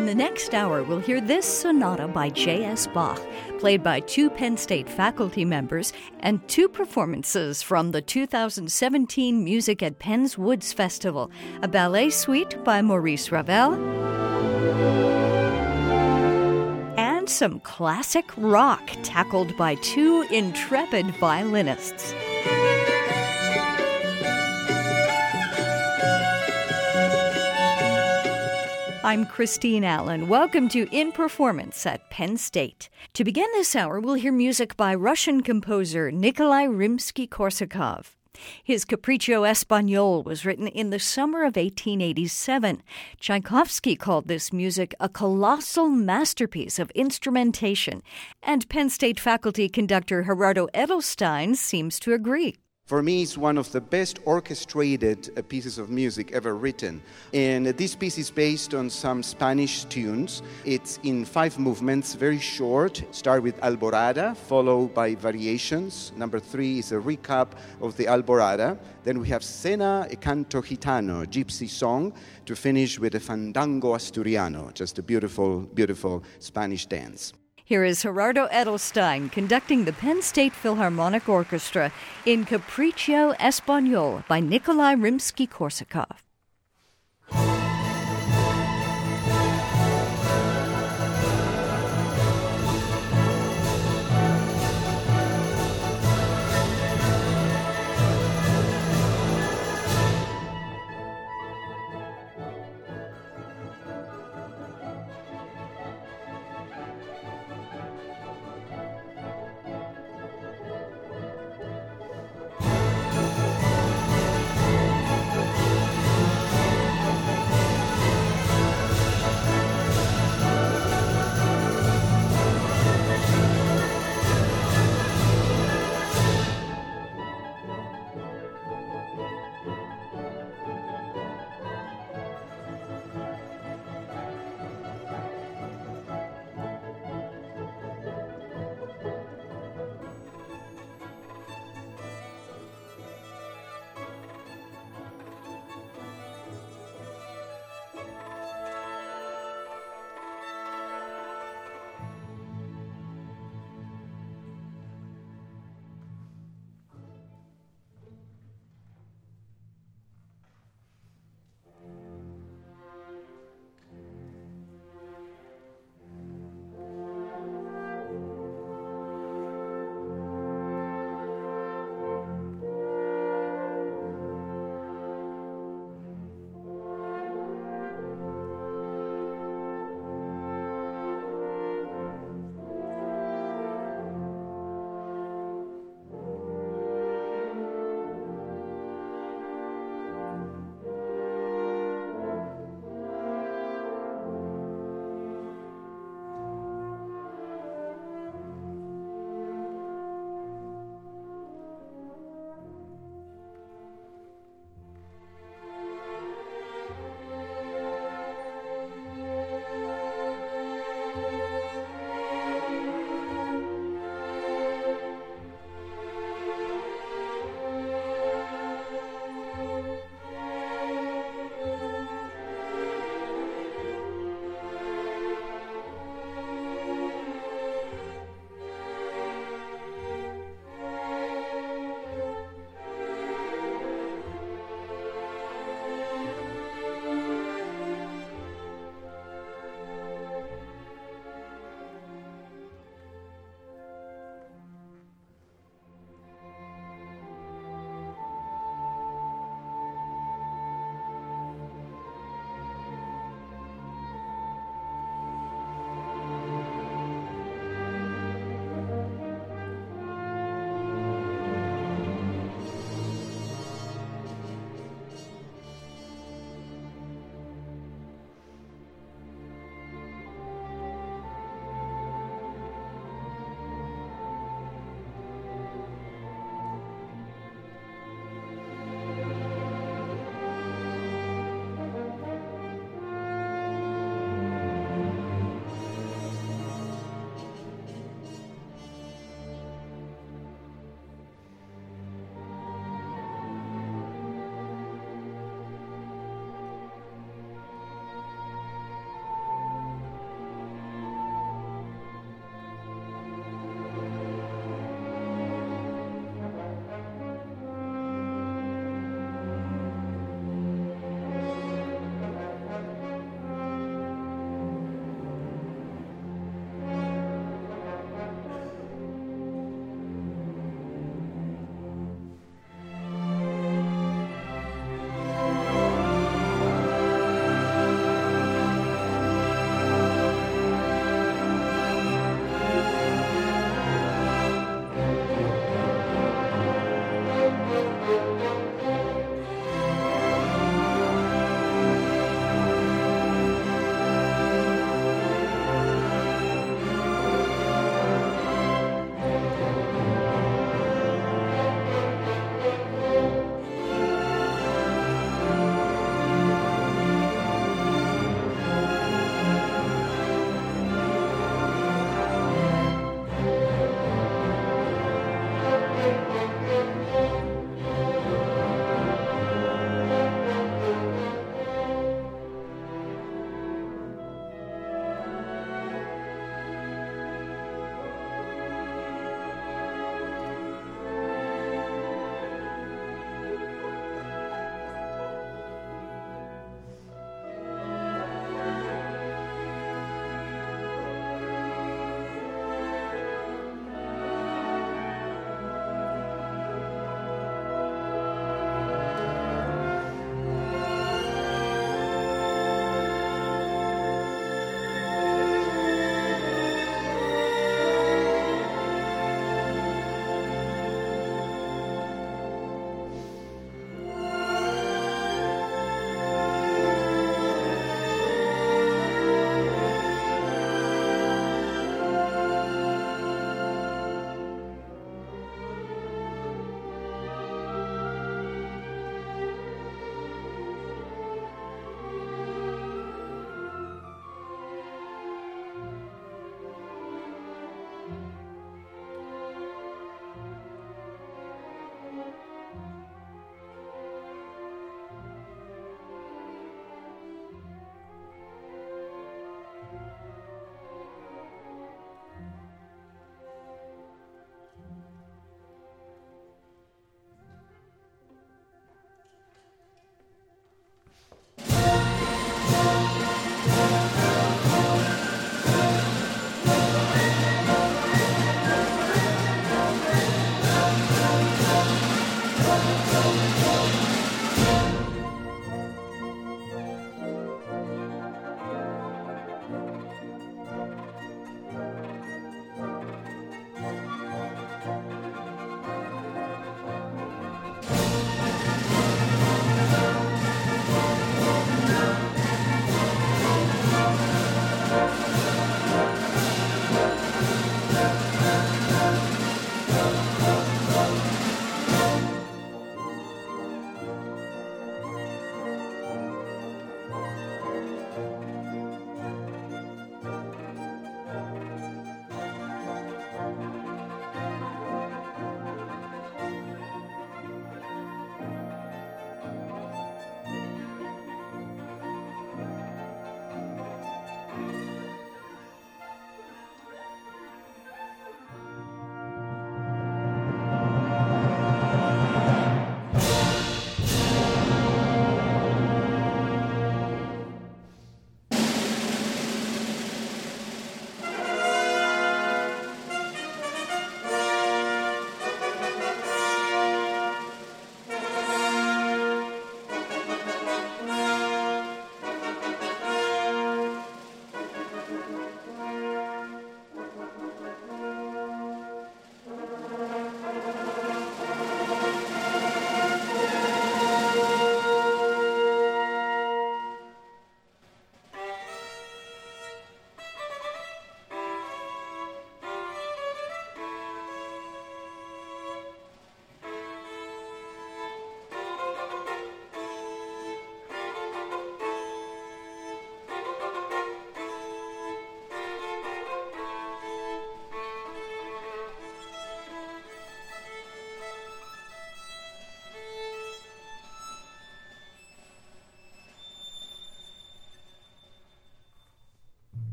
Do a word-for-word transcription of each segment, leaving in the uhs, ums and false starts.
In the next hour, we'll hear this sonata by J S. Bach, played by two Penn State faculty members, and two performances from the two thousand seventeen Music at Penn's Woods Festival, a ballet suite by Maurice Ravel, and some classic rock tackled by two intrepid violinists. I'm Christine Allen. Welcome to In Performance at Penn State. To begin this hour, we'll hear music by Russian composer Nikolai Rimsky-Korsakov. His Capriccio Espagnole was written in the summer of eighteen eighty-seven. Tchaikovsky called this music a colossal masterpiece of instrumentation, and Penn State faculty conductor Gerardo Edelstein seems to agree. For me, it's one of the best orchestrated uh, pieces of music ever written. And uh, this piece is based on some Spanish tunes. It's in five movements, very short. Start with Alborada, followed by variations. Number three is a recap of the Alborada. Then we have Cena e Canto Gitano, gypsy song, to finish with a Fandango Asturiano, just a beautiful, beautiful Spanish dance. Here is Gerardo Edelstein conducting the Penn State Philharmonic Orchestra in Capriccio Espagnole by Nikolai Rimsky-Korsakov.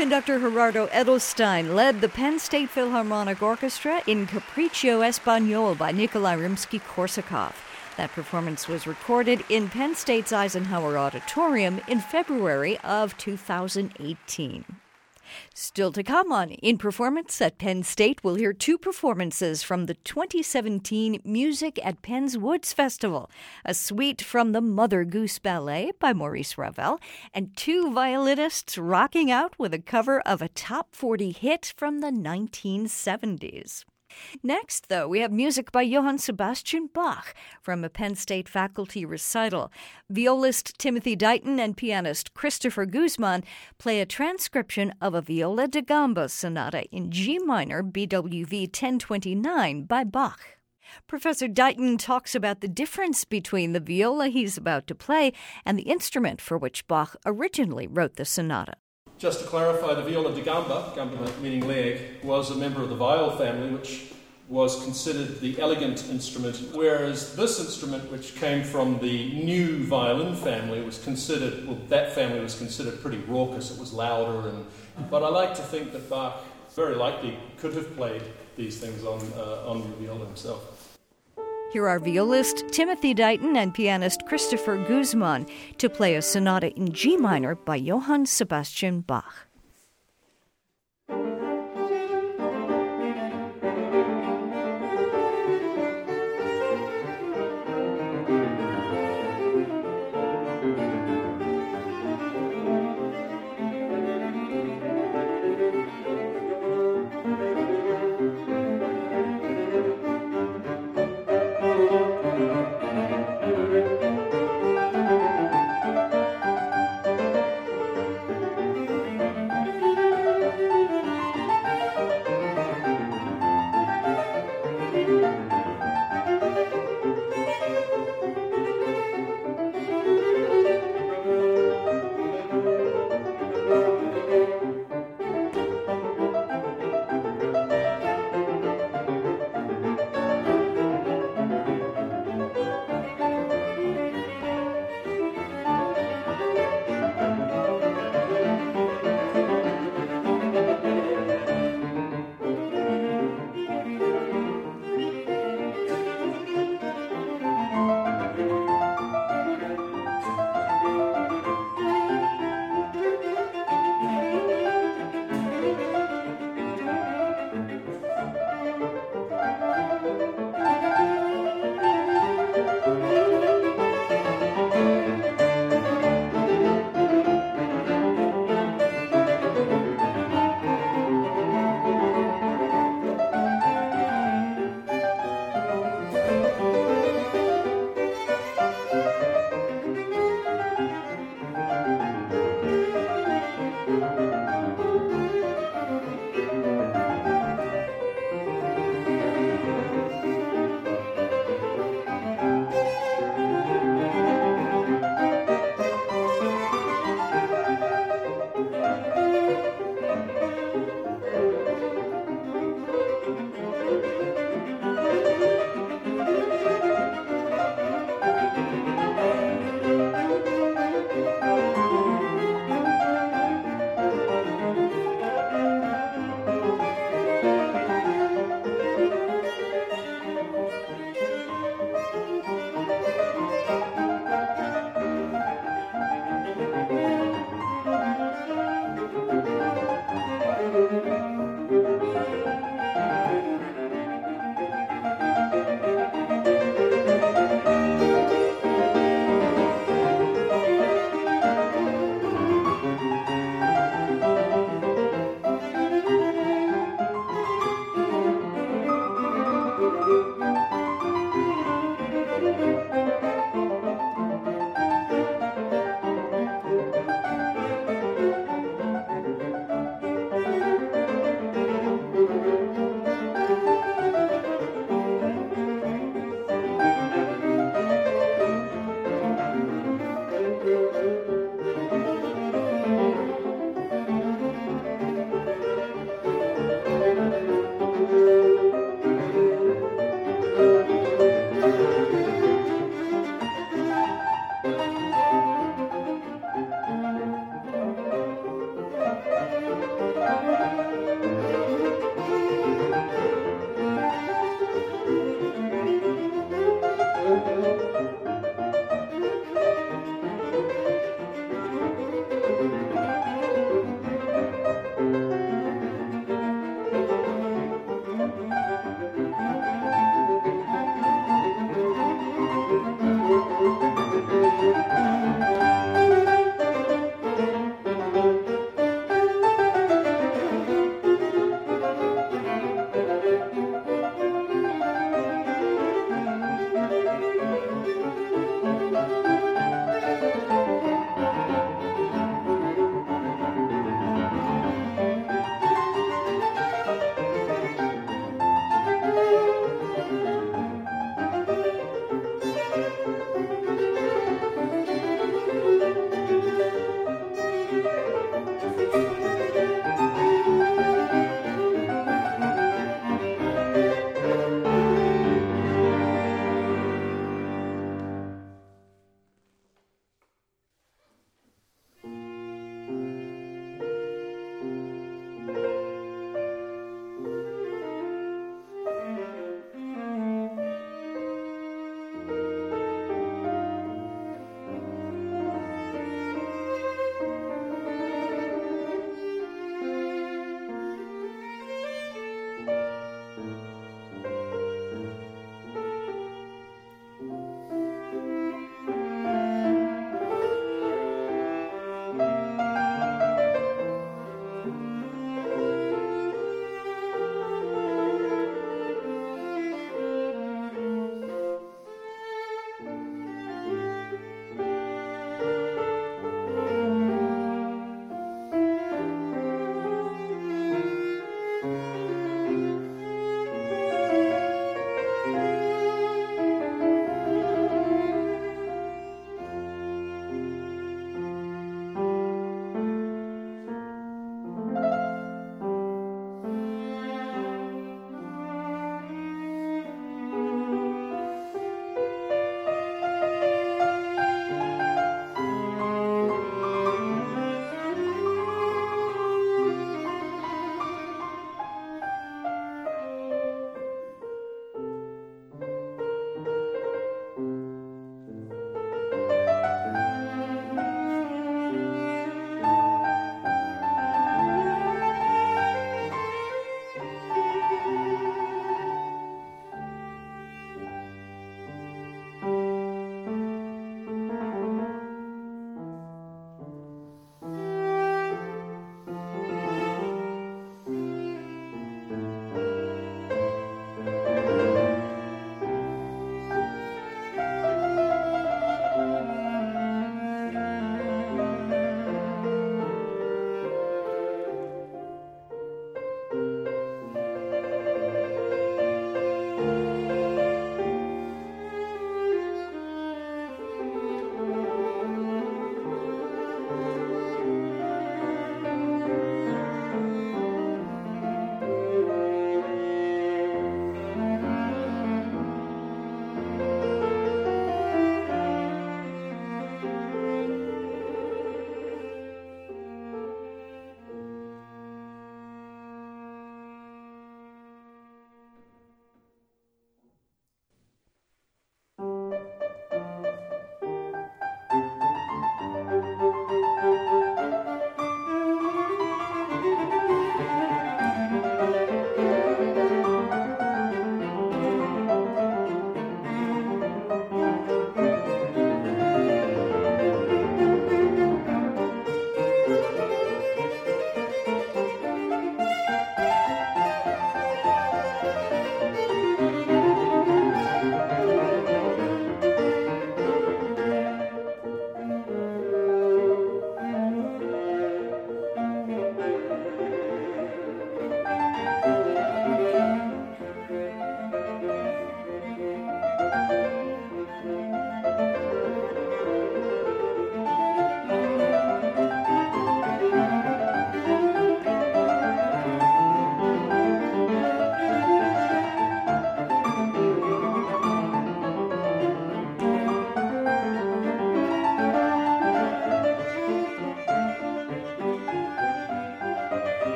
Conductor Gerardo Edelstein led the Penn State Philharmonic Orchestra in Capriccio Espagnol by Nikolai Rimsky-Korsakov. That performance was recorded in Penn State's Eisenhower Auditorium in February of two thousand eighteen. Still to come on In Performance at Penn State, we'll hear two performances from the twenty seventeen Music at Penn's Woods Festival, a suite from the Mother Goose Ballet by Maurice Ravel, and two violinists rocking out with a cover of a top forty hit from the nineteen seventies. Next, though, we have music by Johann Sebastian Bach from a Penn State faculty recital. Violist Timothy Dighton and pianist Christopher Guzman play a transcription of a viola da gamba sonata in G minor, B W V ten twenty-nine by Bach. Professor Dighton talks about the difference between the viola he's about to play and the instrument for which Bach originally wrote the sonata. Just to clarify, the viola da gamba, gamba meaning leg, was a member of the viol family, which was considered the elegant instrument, whereas this instrument, which came from the new violin family, was considered, well, that family was considered pretty raucous. It was louder, and but I like to think that Bach very likely could have played these things on uh, on the viola himself. Here are violist Timothy Dighton and pianist Christopher Guzman to play a sonata in G minor by Johann Sebastian Bach.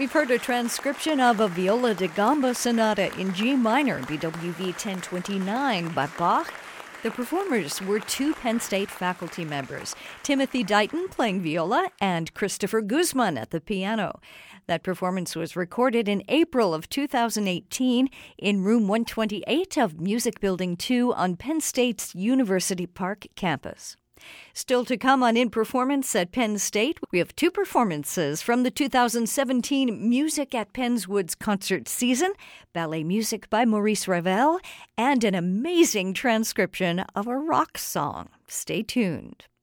You've heard a transcription of a viola da gamba sonata in G minor, B W V ten twenty-nine by Bach. The performers were two Penn State faculty members, Timothy Dighton playing viola and Christopher Guzman at the piano. That performance was recorded in April of two thousand eighteen in room one twenty-eight of Music Building two on Penn State's University Park campus. Still to come on In Performance at Penn State, we have two performances from the two thousand seventeen Music at Penn's Woods concert season, ballet music by Maurice Ravel, and an amazing transcription of a rock song. Stay tuned.